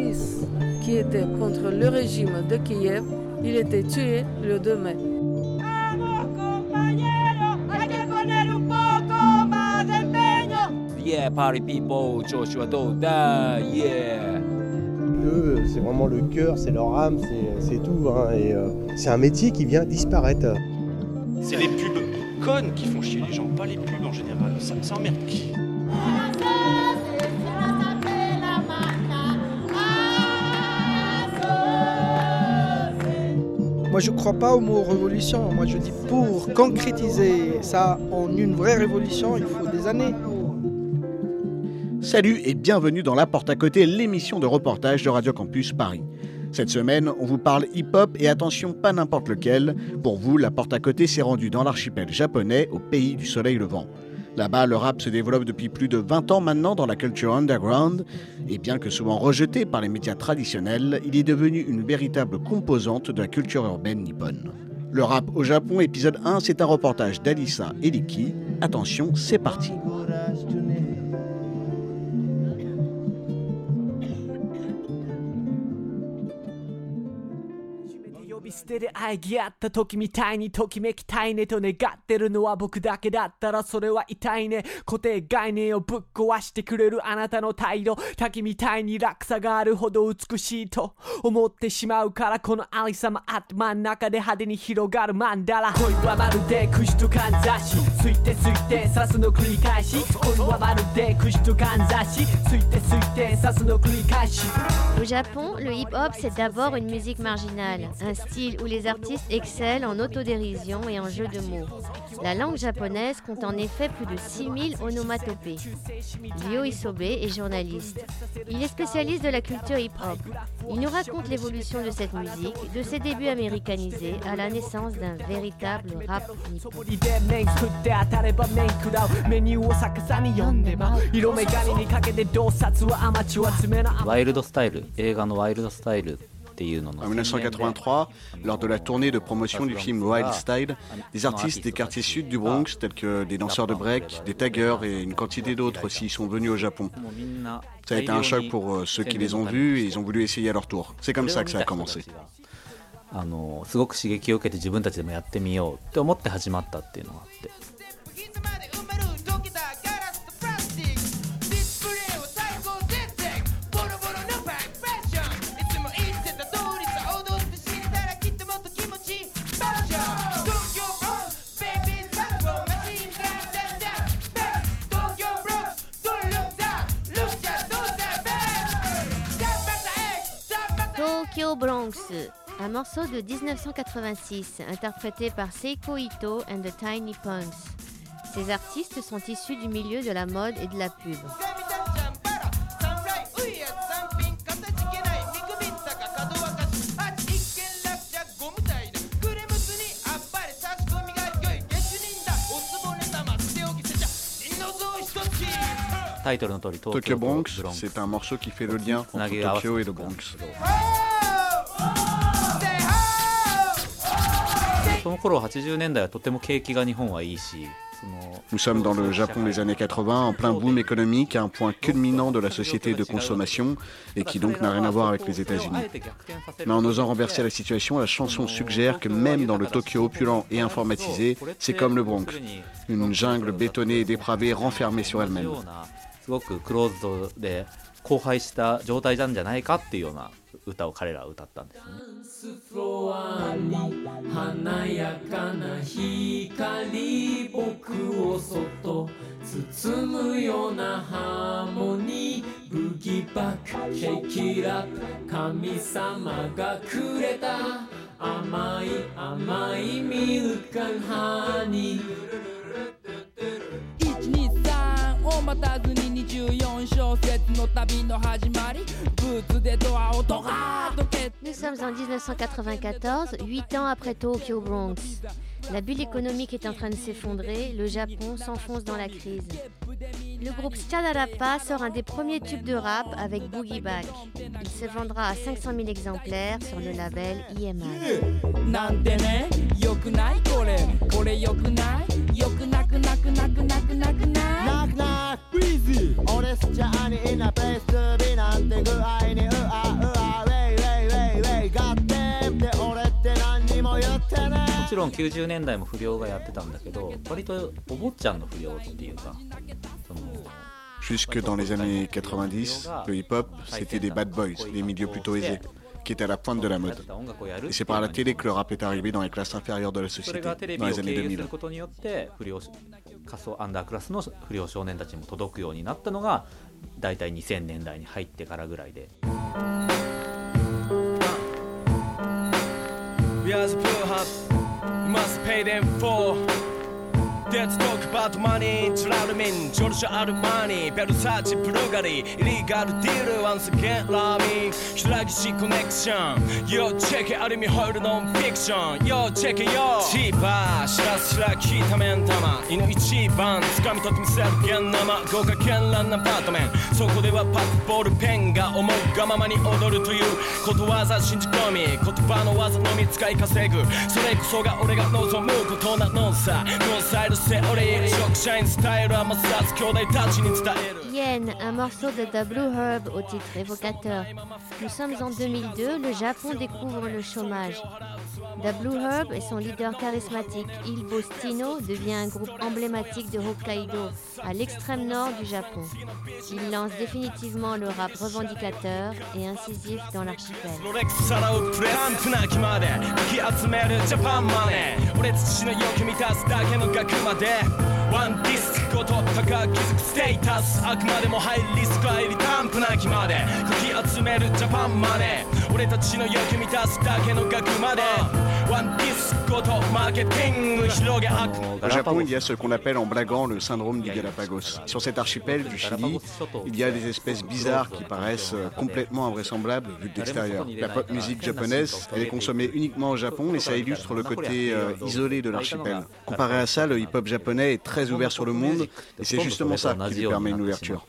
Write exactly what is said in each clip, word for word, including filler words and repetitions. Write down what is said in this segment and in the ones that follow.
fils qui était contre le régime de Kiev. Il était tué le deux mai. Yeah, party people, Joshua Doda, yeah. Eux, c'est vraiment le cœur, c'est leur âme, c'est, c'est tout. Hein, et euh, c'est un métier qui vient disparaître. C'est les pubs connes qui font chier les gens, pas les pubs en général. Ça, ça emmerde qui ? Moi, je ne crois pas au mot révolution. Moi, je dis pour concrétiser ça en une vraie révolution, il faut des années. Salut et bienvenue dans La Porte à Côté, l'émission de reportage de Radio Campus Paris. Cette semaine, on vous parle hip-hop et attention, pas n'importe lequel. Pour vous, La Porte à Côté s'est rendue dans l'archipel japonais, au pays du soleil levant. Là-bas, le rap se développe depuis plus de vingt ans maintenant dans la culture underground. Et bien que souvent rejeté par les médias traditionnels, il est devenu une véritable composante de la culture urbaine nippone. Le rap au Japon, épisode un, c'est un reportage d'Alissa et Liki. Attention, c'est parti. 捨てで愛ぎ合った時みたいにときめきたいねと願ってるのは僕だけだったらそれは痛いね固定概念をぶっ壊してくれるあなたの態度滝みたいに落差があるほど美しいと思ってしまうからこのありさま頭の中で派手に広がるマンダラ恋はまるで串とかんざしついてついて刺すの繰り返し恋はまるで串とかんざしついてついて刺すの繰り返し Au Japon, le hip-hop c'est d'abord une musique marginale, un style où les artistes excellent en autodérision et en jeu de mots. La langue japonaise compte en effet plus de six mille onomatopées. Ryo Isobe est journaliste. Il est spécialiste de la culture hip-hop. Il nous raconte l'évolution de cette musique, de ses débuts américanisés à la naissance d'un véritable rap nippon. ワイルドスタイル、映画のワイルドスタイル。En dix-neuf cent quatre-vingt-trois, lors de la tournée de promotion du film Wild Style, des artistes des quartiers sud du Bronx, tels que des danseurs de break, des taggers et une quantité d'autres aussi, sont venus au Japon. Ça a été un choc pour ceux qui les ont vus et ils ont voulu essayer à leur tour. C'est comme ça que ça a commencé. あのすごく刺激を受けて自分たちでもやってみようって思って始まったっていうのがあって。 Tokyo Bronx, un morceau de dix-neuf cent quatre-vingt-six, interprété par Seiko Ito and the Tiny Punks. Ces artistes sont issus du milieu de la mode et de la pub. Tokyo Bronx, c'est un morceau qui fait le lien entre Tokyo et le Bronx. その頃はちじゅうねんだいはとても景気が日本はいいし Nous sommes dans le Japon des années quatre-vingts, en plein boom économique, à un point culminant de la société de consommation et qui donc n'a rien à voir avec les États-Unis. Mais en osant renverser la situation, la chanson suggère que même dans le Tokyo opulent et informatisé, c'est comme le Bronx, une jungle bétonnée et dépravée renfermée sur elle-même. すごくクローズドで荒廃した状態なんじゃないかっていうような歌を彼らは歌ったんですね。フロアに華やかな光僕をそっと包むようなハーモニーブギバックシェイキーラップ神様がくれた甘い甘いミルクハニー Nous sommes en dix-neuf cent quatre-vingt-quatorze, huit ans après Tokyo Bronx. La bulle économique est en train de s'effondrer, le Japon s'enfonce dans la crise. Le groupe Stradalapa sort un des premiers tubes de rap avec Boogie Back. Il se vendra à cinq cent mille exemplaires sur le label E M I. easy 俺スチャーにイナペーストビなんて具合にうあうあウェイウェイウェイウェイガッテンって俺って何にも言ってね。 もちろんきゅうじゅうねんだいも不良がやってたんだけど、割とお坊ちゃんの不良っていうか、その Jusque dans les années quatre-vingt-dix, le hip-hop, c'était des bad boys, des milieux plutôt aisés, qui étaient à la pointe de la mode. Et c'est par la télé que le rap est arrivé dans les classes inférieures de la société, dans les années deux mille. 仮想アンダークラスの不良少年たちにも届くようになったのがだいたいにせんねんだいに入ってからぐらいで。 Let's talk about money, Geralmin, Giorgio Armani, Versace, Bulgari, illegal deal, once again, Lamy, Shiragishi connection, yo, check it, Arimi Hoyle non-fiction, yo, check it, yo, Chiba, Shiras, Shira, Kita, Mentama, Inu Ichiban, Tsukami, Totti, Misel, Gennama, Goka, Kenran, Apartment, そこではパックボールペンが思うがままに踊るということわざ信じ込み言葉の技のみ使い稼ぐそれこそが俺が望むことなのさノンサイドセオリーショックシャインスタイルは摩擦兄弟たちに伝える Yen, un morceau de The Blue Herb au titre évocateur. Nous sommes en deux mille deux, le Japon découvre le chômage. The Blue Herb et son leader charismatique, Il Bostino, devient un groupe emblématique de Hokkaido, à l'extrême nord du Japon. Il lance définitivement le rap revendicateur et incisif dans l'archipel. One disc ごと高く築くステータスあくまでもハイリスク入りタンプな気までかき集めるジャパンマネー俺たちの欲満たすだけの額まで One disc ごとマーケティング広げ悪 Au Japon, il y a ce qu'on appelle en blaguant le syndrome du Galapagos. Sur cet archipel du Chili, il y a des espèces bizarres qui paraissent complètement invraisemblables vues de l'extérieur. La pop musique japonaise, elle est consommée uniquement au Japon et ça illustre le côté euh, isolé de l'archipel. Comparé à ça, le hip-hop japonais est très ouvert sur le monde et c'est justement ça qui lui permet une ouverture.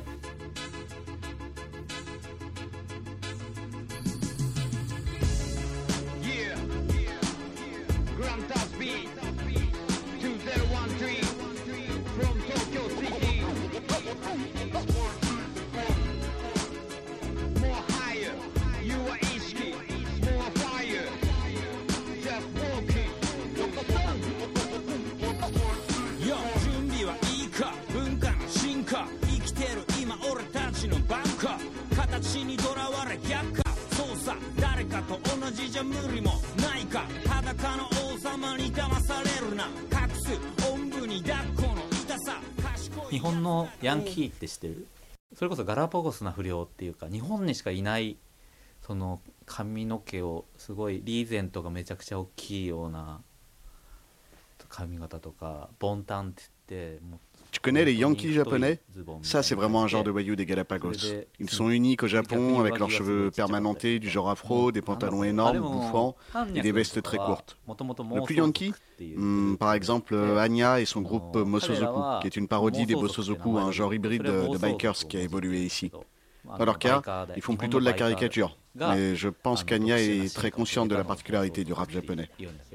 日本のヤンキーって知ってる？それこそガラパゴスな不良っていうか日本にしかいないその髪の毛をすごいリーゼントがめちゃくちゃ大きいような髪型とかボンタンって言ってもう Tu connais les Yankees japonais? Ça, c'est vraiment un genre de voyous des Galapagos. Ils sont uniques au Japon avec leurs cheveux permanentés, du genre afro, des pantalons énormes, bouffants et des vestes très courtes. Le plus Yankee, hmm, par exemple Anya et son groupe Mosozoku, qui est une parodie des Bosozoku, un genre hybride de, de bikers qui a évolué ici. Dans leur cas, ils font plutôt de la caricature, mais je pense qu'Anya est très consciente de la particularité du rap japonais.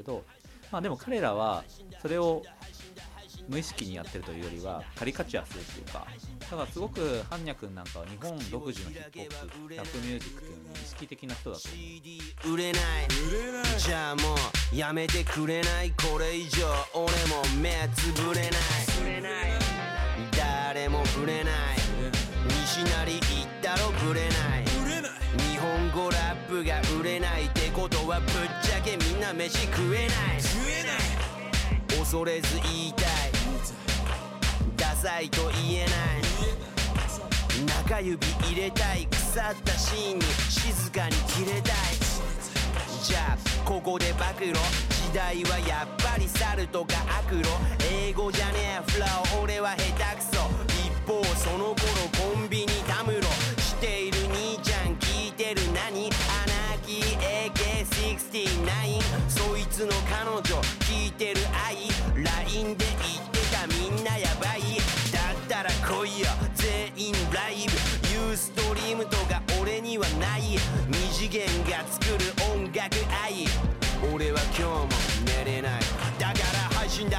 無意識にやってるというよりはカリカチュアするっていうかだからすごくハンニャ君なんかは日本独自のヒップホップラップミュージックっていうのに意識的な人だと思う売れないじゃあもうやめてくれないこれ以上俺も目つぶれない誰も触れない西成言ったろぶれない日本語ラップが売れないってことはぶっちゃけみんな飯食えない恐れず言いたいダサいと言えない中指入れたい腐ったシーンに静かに切れたいじゃあここで暴露時代はやっぱり猿とか悪路英語じゃねえフロー俺は下手くそ一方その頃コンビニたむろしている兄ちゃん聞いてる何アナーキー エーケーろくじゅうきゅう そいつの彼女聞いてる愛 ライン で言ってたみんなやばいだったら来いよ全員ライブユーストリームとか俺にはない二次元が作る音楽愛俺は今日も寝れないだから配信だ